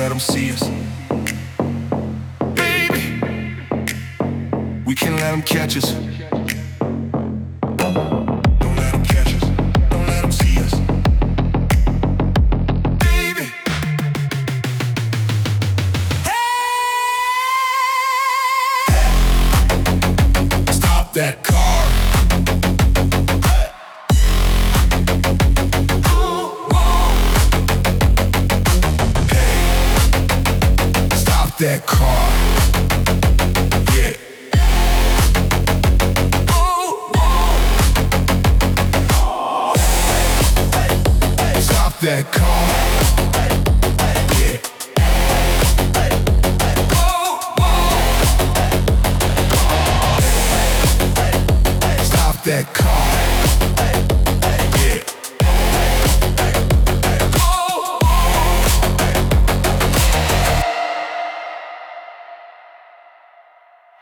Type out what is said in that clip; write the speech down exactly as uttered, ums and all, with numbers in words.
let them see us. Baby, we can't let them catch us. Don't let them catch us. Don't let them see us. Baby. Hey! Stop that car. That car, yeah. Oh, oh. Stop that car.